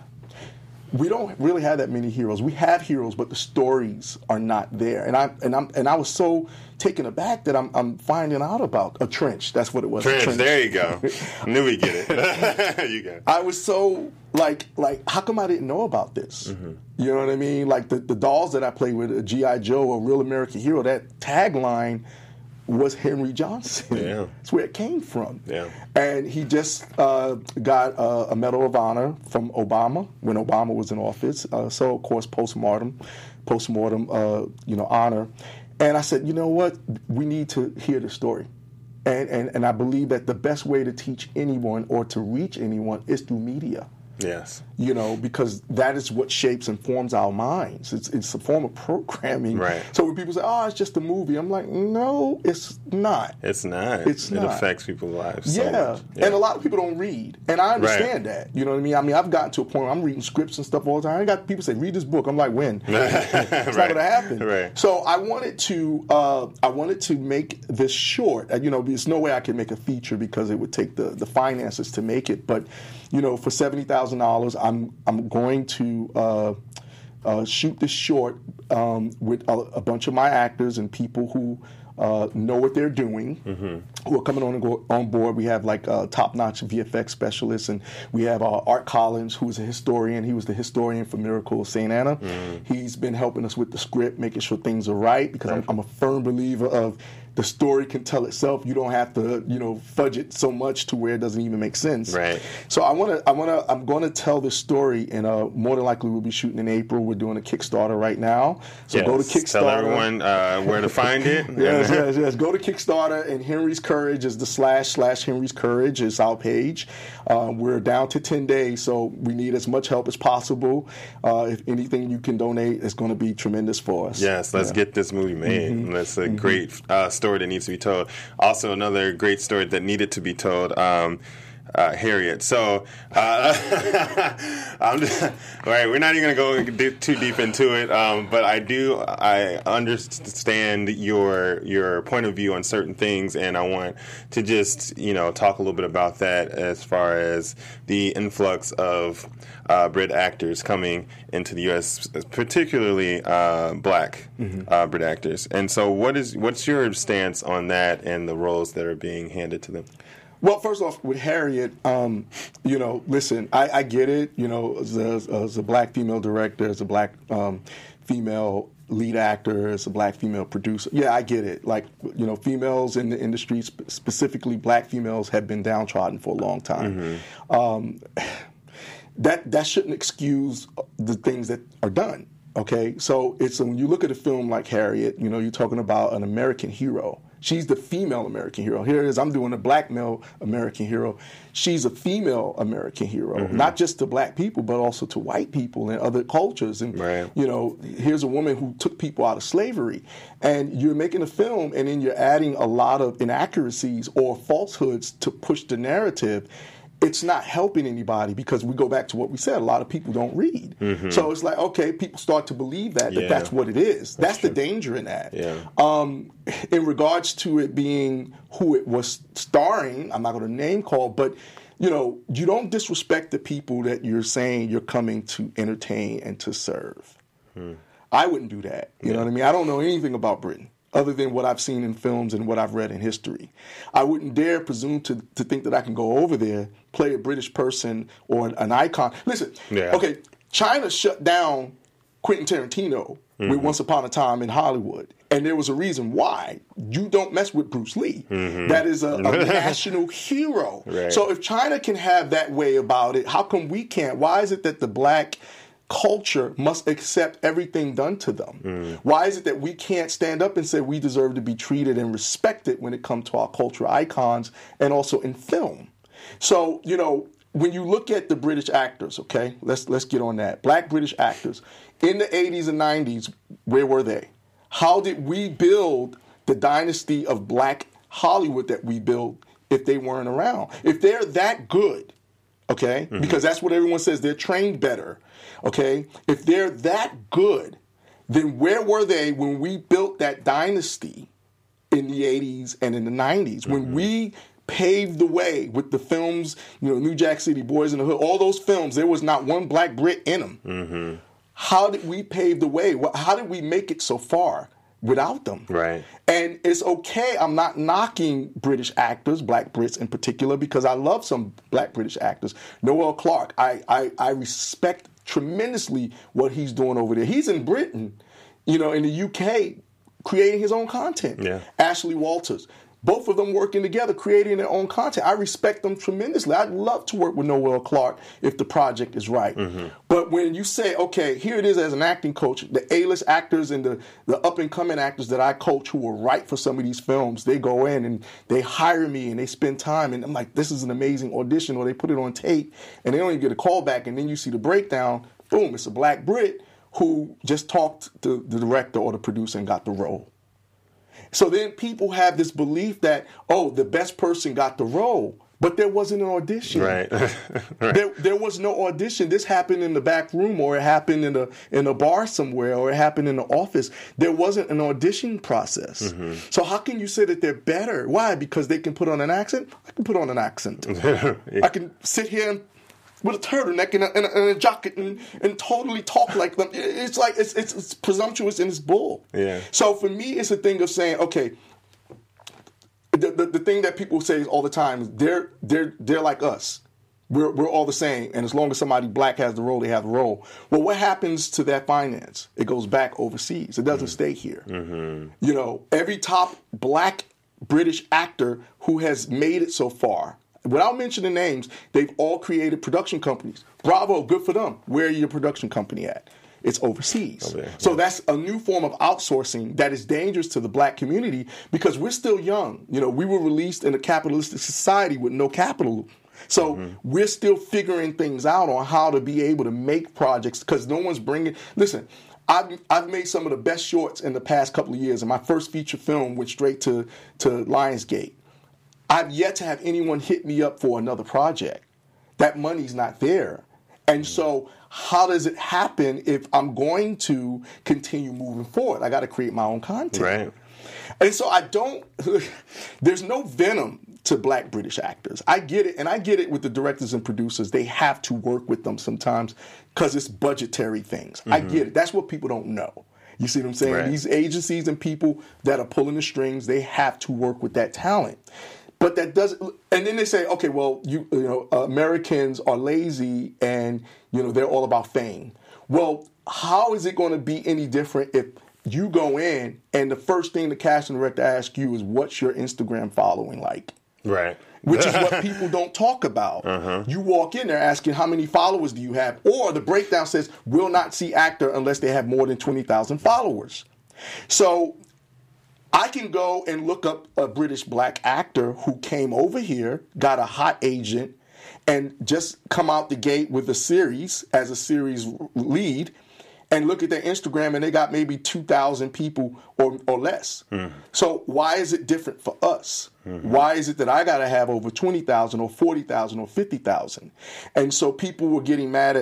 we don't really have that many heroes. We have heroes, but the stories are not there. And I was so taken aback that I'm finding out about a trench. That's what it was. Trench. There you go. I knew we get it. You got it. I was so like, how come I didn't know about this? You know what I mean? Like the dolls that I play with, G.I. Joe, a real American hero. That tagline was Henry Johnson. Yeah. That's where it came from. Yeah. And he just got a Medal of Honor from Obama when Obama was in office. So, of course, postmortem, honor. And I said, you know what? We need to hear the story. And I believe that the best way to teach anyone or to reach anyone is through media. Yes. Because that is what shapes and forms our minds. It's a form of programming. Right. So when people say, oh, it's just a movie, I'm like, no, it's not. It's not. It affects people's lives so much. Yeah. And a lot of people don't read. And I understand that. You know what I mean? I mean, I've gotten to a point where I'm reading scripts and stuff all the time. I got people say, read this book. I'm like, when? It's not going to happen. Right. So I wanted to make this short. There's no way I could make a feature because it would take the finances to make it. But, for $70,000, I'm going to shoot this short with a bunch of my actors and people who know what they're doing, who are coming on board. We have top-notch VFX specialists, and we have Art Collins, who's a historian. He was the historian for Miracle of St. Anna. He's been helping us with the script, making sure things are right, because I'm a firm believer of the story can tell itself. You don't have to, fudge it so much to where it doesn't even make sense. Right. So I'm going to tell this story, and more than likely we'll be shooting in April. We're doing a Kickstarter right now. So go to Kickstarter. Tell everyone where to find it. Yes. Go to Kickstarter, and Henry's Courage is the / Henry's Courage is our page. We're down to 10 days, so we need as much help as possible. If anything you can donate, it's going to be tremendous for us. Yes, let's get this movie made. That's a great story that needs to be told. Also, another great story that needed to be told. Harriet. So, all right, we're not even going to go too deep into it, but I understand your point of view on certain things, and I want to just talk a little bit about that as far as the influx of Brit actors coming into the U.S., particularly black Brit actors. And so, what's your stance on that and the roles that are being handed to them? Well, first off, with Harriet, listen, I get it. As a black female director, as a black female lead actor, as a black female producer, yeah, I get it. Females in the industry, specifically black females, have been downtrodden for a long time. That shouldn't excuse the things that are done. Okay, so when you look at a film like Harriet, you're talking about an American hero. She's the female American hero. Here it is. I'm doing a black male American hero. She's a female American hero, not just to black people, but also to white people and other cultures. And, here's a woman who took people out of slavery. And you're making a film, and then you're adding a lot of inaccuracies or falsehoods to push the narrative. It's not helping anybody, because we go back to what we said. A lot of people don't read. So it's like, okay, people start to believe that that's what it is. That's the danger in that. Yeah. In regards to it being who it was starring, I'm not going to name call, but, you don't disrespect the people that you're saying you're coming to entertain and to serve. I wouldn't do that. You know what I mean? I don't know anything about Britain, other than what I've seen in films and what I've read in history. I wouldn't dare presume to think that I can go over there, play a British person or an icon. Listen, okay, China shut down Quentin Tarantino with Once Upon a Time in Hollywood. And there was a reason why. You don't mess with Bruce Lee. That is a national hero. Right. So if China can have that way about it, how come we can't? Why is it that the black culture must accept everything done to them? Why is it that we can't stand up and say we deserve to be treated and respected when it comes to our cultural icons and also in film? So, when you look at the British actors, okay, let's get on that. Black British actors in the 80s and 90s, where were they? How did we build the dynasty of black Hollywood that we built if they weren't around? If they're that good, okay, because that's what everyone says, they're trained better. Okay, if they're that good, then where were they when we built that dynasty in the 80s and in the 90s? When we paved the way with the films, New Jack City, Boys in the Hood, all those films, there was not one black Brit in them. How did we pave the way? How did we make it so far without them? Right. And it's okay. I'm not knocking British actors, black Brits in particular, because I love some black British actors. Noel Clarke, I respect tremendously what he's doing over there. He's in Britain, in the UK, creating his own content. Yeah. Ashley Walters. Both of them working together, creating their own content. I respect them tremendously. I'd love to work with Noel Clarke if the project is right. But when you say, okay, here it is as an acting coach, the A-list actors and the up-and-coming actors that I coach who will write for some of these films, they go in and they hire me and they spend time. And I'm like, this is an amazing audition. Or they put it on tape and they don't even get a call back. And then you see the breakdown. Boom, it's a black Brit who just talked to the director or the producer and got the role. So then people have this belief that, oh, the best person got the role, but there wasn't an audition. Right. There was no audition. This happened in the back room, or it happened in a bar somewhere, or it happened in the office. There wasn't an audition process. So how can you say that they're better? Why? Because they can put on an accent? I can put on an accent. I can sit here and with a turtleneck and a jacket and totally talk like them. It's like it's presumptuous and it's bull. Yeah. So for me, it's a thing of saying, okay, the thing that people say all the time is they're like us. We're all the same, and as long as somebody black has the role, they have the role. Well, what happens to that finance? It goes back overseas. It doesn't stay here. You know, every top black British actor who has made it so far, without mentioning names, they've all created production companies. Bravo, good for them. Where are your production company at? It's overseas. Over there, So that's a new form of outsourcing that is dangerous to the black community because we're still young. You know, we were released in a capitalistic society with no capital. So we're still figuring things out on how to be able to make projects because no one's bringing. Listen, I've made some of the best shorts in the past couple of years, and my first feature film went straight to Lionsgate. I've yet to have anyone hit me up for another project. That money's not there. And so how does it happen if I'm going to continue moving forward? I got to create my own content. Right. And so there's no venom to black British actors. I get it, and I get it with the directors and producers. They have to work with them sometimes because it's budgetary things. I get it. That's what people don't know. You see what I'm saying? Right. These agencies and people that are pulling the strings, they have to work with that talent. But that doesn't, and then they say, okay, well, you know, Americans are lazy and, you know, they're all about fame. Well, how is it going to be any different if you go in and the first thing the casting director asks you is, what's your Instagram following like? Right. Which is what people don't talk about. You walk in there asking, how many followers do you have? Or the breakdown says, will not see actor unless they have more than 20,000 followers. So I can go and look up a British black actor who came over here, got a hot agent, and just come out the gate with a series as a series lead, and look at their Instagram, and they got maybe 2,000 people or less. So why is it different for us? Why is it that I got to have over 20,000 or 40,000 or 50,000? And so people were getting mad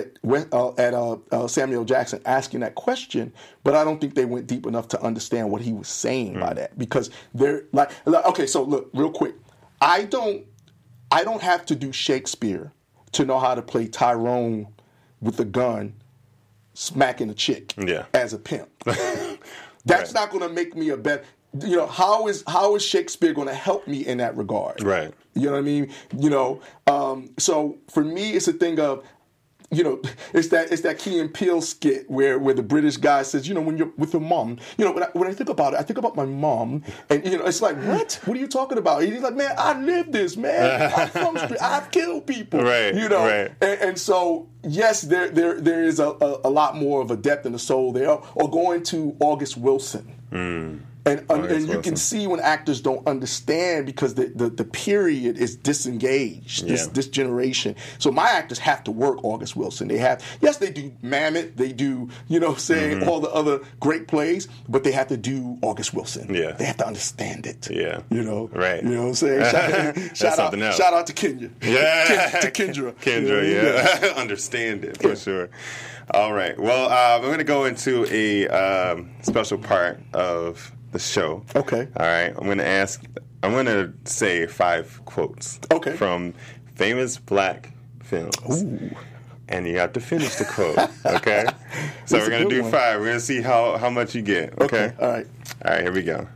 at Samuel Jackson asking that question, but I don't think they went deep enough to understand what he was saying by that. Because they're like, okay, so look, real quick. I don't have to do Shakespeare to know how to play Tyrone with a gun smacking a chick as a pimp. That's not going to make me a better. You know, how is Shakespeare going to help me in that regard? Right. You know what I mean? You know, so for me, it's a thing of, you know, it's that Key and Peele skit where the British guy says, you know, when you're with your mom, you know, when I think about it, I think about my mom, and you know, it's like, what are you talking about? He's like, man, I live this, man. I'm from street. I've killed people. Right. You know, right. And so yes, there is a lot more of a depth in the soul there. Or going to August Wilson. And you can see when actors don't understand because the period is disengaged, this generation. So my actors have to work August Wilson. They do Mammoth, they do, you know, saying all the other great plays, but they have to do August Wilson. Yeah. They have to understand it. Yeah. You know? Right. You know what I'm saying? Shout out to Kenya. Yeah. to Kendra. Kendra, yeah. Understand it, for sure. All right. Well, I'm going to go into a special part of the show. Okay. All right. I'm going to say 5 quotes. Okay. From famous black films. Ooh. And you have to finish the quote. Okay. So we're going to do 5. We're going to see how much you get. Okay. All right. All right. Here we go.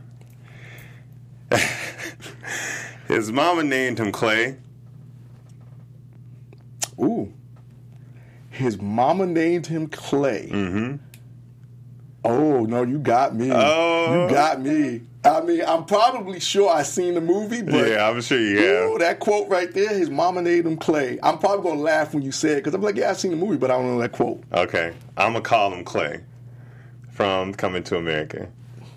His mama named him Clay. Ooh. His mama named him Clay. Oh, no, you got me. Oh. You got me. I mean, I'm probably sure I've seen the movie, but... Yeah, I'm sure you have. Ooh, that quote right there, his mama named him Clay. I'm probably going to laugh when you say it, because I'm like, yeah, I've seen the movie, but I don't know that quote. Okay. I'm going to call him Clay from Coming to America.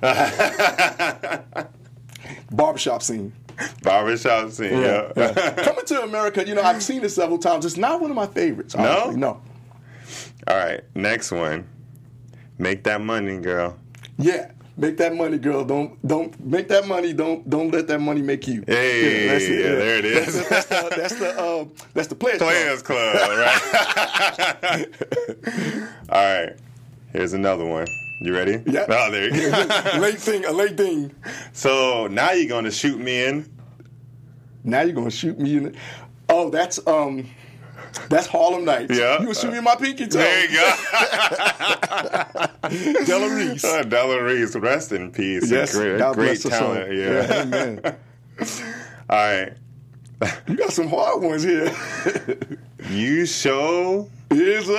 Barbershop scene. Barbershop scene, yeah. Coming to America, I've seen it several times. It's not one of my favorites, honestly. No? All right, next one. Make that money, girl. Yeah. Make that money, girl. Don't make that money. Don't let that money make you. Hey, yeah, there it is. That's the Players Club, right? All right, here's another one. You ready? Yeah. Oh, there you go. A late thing. So now you're gonna shoot me in. Now you're gonna shoot me in. Oh, that's Harlem Nights. Yeah. You gonna shoot me in my pinky toe. There you go. Della Reese. Della Reese, rest in peace. Yes, great talent. Yeah. Amen. All right. You got some hard ones here. You show is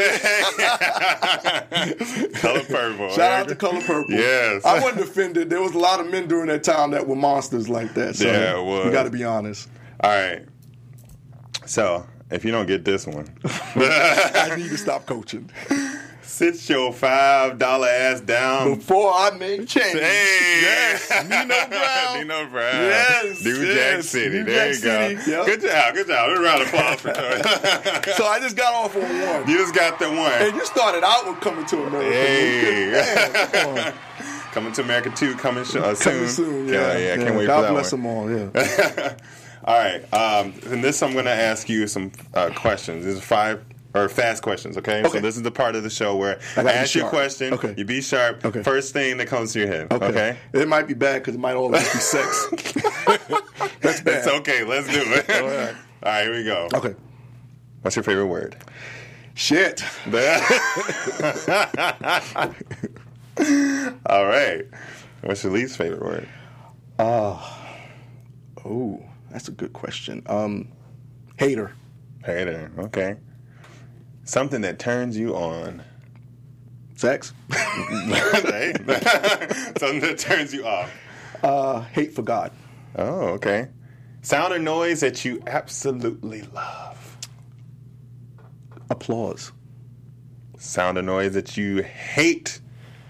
Color Purple. Shout out to Color Purple. Yes. I wasn't offended. There was a lot of men during that time that were monsters like that. So yeah, it was. You got to be honest. All right. So, if you don't get this one, I need to stop coaching. Sit your $5 ass down before I make change. Hey, yes, Nino Brown. Nino Brown. Yes, New Jack City. There you go. Yep. Good job. A round of applause for Tony. So I just got off on one. You just got the one. And you started out with Coming to America. Hey. Man, come on. Coming to America 2 coming soon. Coming soon. Yeah. Can't wait God for that bless one. them all. Yeah. All right. In this, I'm going to ask you some questions. These are 5 or fast questions, okay? So this is the part of the show where I ask you a question, you be sharp, first thing that comes to your head, okay? It might be bad because it might always be sex. That's bad. It's okay. Let's do it. All right, here we go. Okay. What's your favorite word? Shit. All right. What's your least favorite word? Oh, that's a good question. Hater. Hater, okay. Something that turns you on. Sex. Something that turns you off. Hate for God. Oh, okay. Sound or noise that you absolutely love. Applause. Sound or noise that you hate.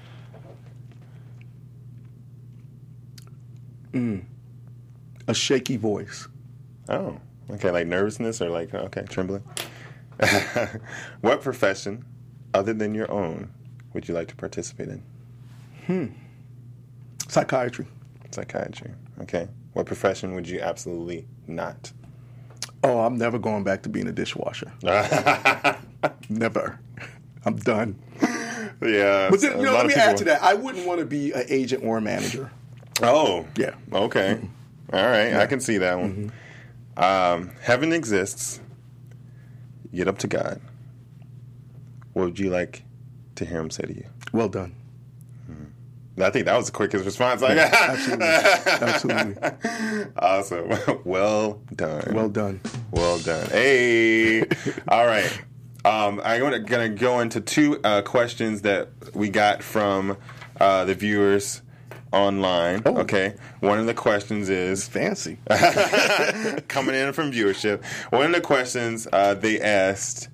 A shaky voice. Oh, okay, like nervousness or like, okay, trembling. What profession, other than your own, would you like to participate in? Psychiatry. Psychiatry, okay. What profession would you absolutely not? Oh, I'm never going back to being a dishwasher. Never. I'm done. Yeah. But then, let me add to that. I wouldn't want to be an agent or a manager. Oh. Yeah. Okay. Mm-hmm. All right. Yeah. I can see that one. Mm-hmm. Heaven exists. Get up to God. What would you like to hear him say to you? Well done. I think that was the quickest response I got. Absolutely. Awesome. Well done. Well done. Well done. Hey. All right. I'm going to go into 2 questions that we got from the viewers online. Oh. Okay. One of the questions is fancy. Coming in from viewership. One of the questions they asked,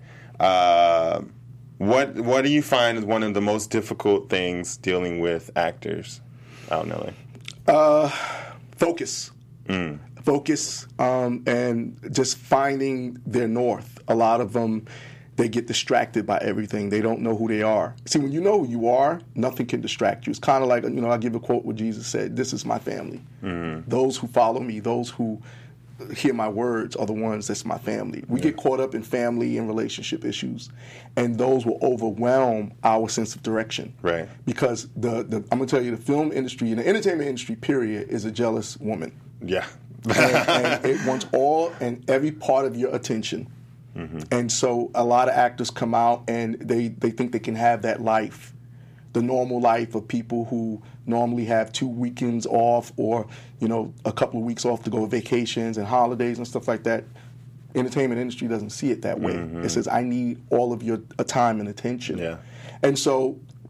what do you find is one of the most difficult things dealing with actors out in LA? Focus. Focus, and just finding their north. A lot of them, they get distracted by everything. They don't know who they are. See, when you know who you are, nothing can distract you. It's kind of like, I give a quote where Jesus said, "This is my family. Those who follow me, those who hear my words are the ones that's my family." We get caught up in family and relationship issues, and those will overwhelm our sense of direction. Right. Because I'm going to tell you, the film industry and the entertainment industry, period, is a jealous woman. Yeah. and it wants all and every part of your attention. And so a lot of actors come out and they think they can have that life, the normal life of people who normally have 2 weekends off or, a couple of weeks off to go on vacations and holidays and stuff like that. Entertainment industry doesn't see it that way. It says, I need all of your time and attention. Yeah. And so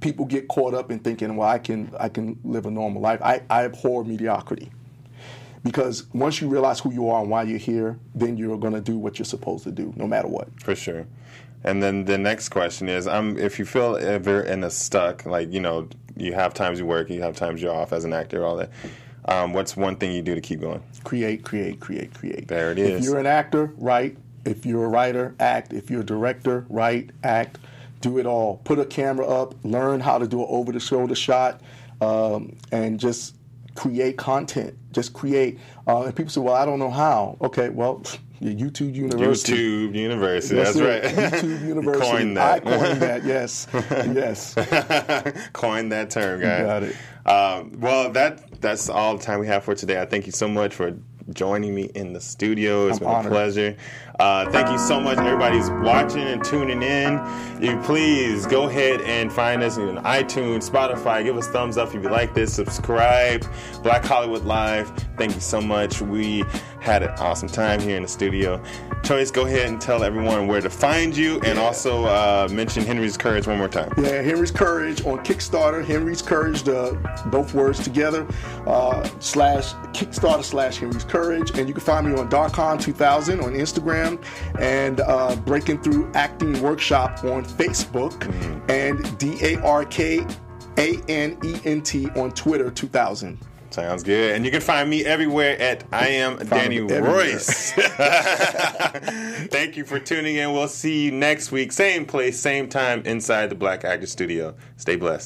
people get caught up in thinking, well, I can live a normal life. I abhor mediocrity. Because once you realize who you are and why you're here, then you're going to do what you're supposed to do, no matter what. For sure. And then the next question is, if you feel ever in a stuck, like, you have times you work, you have times you're off as an actor, all that, what's one thing you do to keep going? Create. There it is. If you're an actor, write. If you're a writer, act. If you're a director, write, act. Do it all. Put a camera up, learn how to do an over-the-shoulder shot, and just create content. Just create. And people say, well, I don't know how. Okay, well, YouTube University. YouTube University, that's right. YouTube University. Coined that. I coined that, yes. Yes. Coined that term, guys. You got it. Well, that's all the time we have for today. I thank you so much for joining me in the studio. It's been honored. A pleasure. Thank you so much, everybody who's watching and tuning in. You please go ahead and find us on iTunes, Spotify. Give us thumbs up if you like this. Subscribe. Black Hollywood Live. Thank you so much. We had an awesome time here in the studio. Choice, go ahead and tell everyone where to find you, and also mention Henry's Courage one more time. Yeah, Henry's Courage on Kickstarter. Henry's Courage, both words together, /Kickstarter/Henry's Courage. And you can find me on Darkon2000 on Instagram, and Breaking Through Acting Workshop on Facebook, and DARKANENT on Twitter 2000. Sounds good. And you can find me everywhere at I Am Danny Royce. Thank you for tuning in. We'll see you next week. Same place, same time, inside the Black Actor Studio. Stay blessed.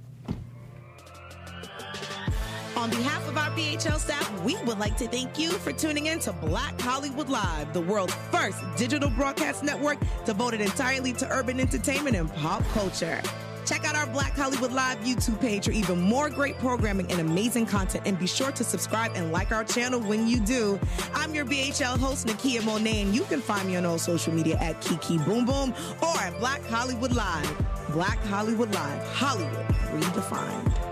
On behalf of our BHL staff, we would like to thank you for tuning in to Black Hollywood Live, the world's first digital broadcast network devoted entirely to urban entertainment and pop culture. Check out our Black Hollywood Live YouTube page for even more great programming and amazing content, and be sure to subscribe and like our channel when you do. I'm your BHL host, Nakia Monet, and you can find me on all social media at Kiki Boom Boom or at Black Hollywood Live. Black Hollywood Live, Hollywood redefined.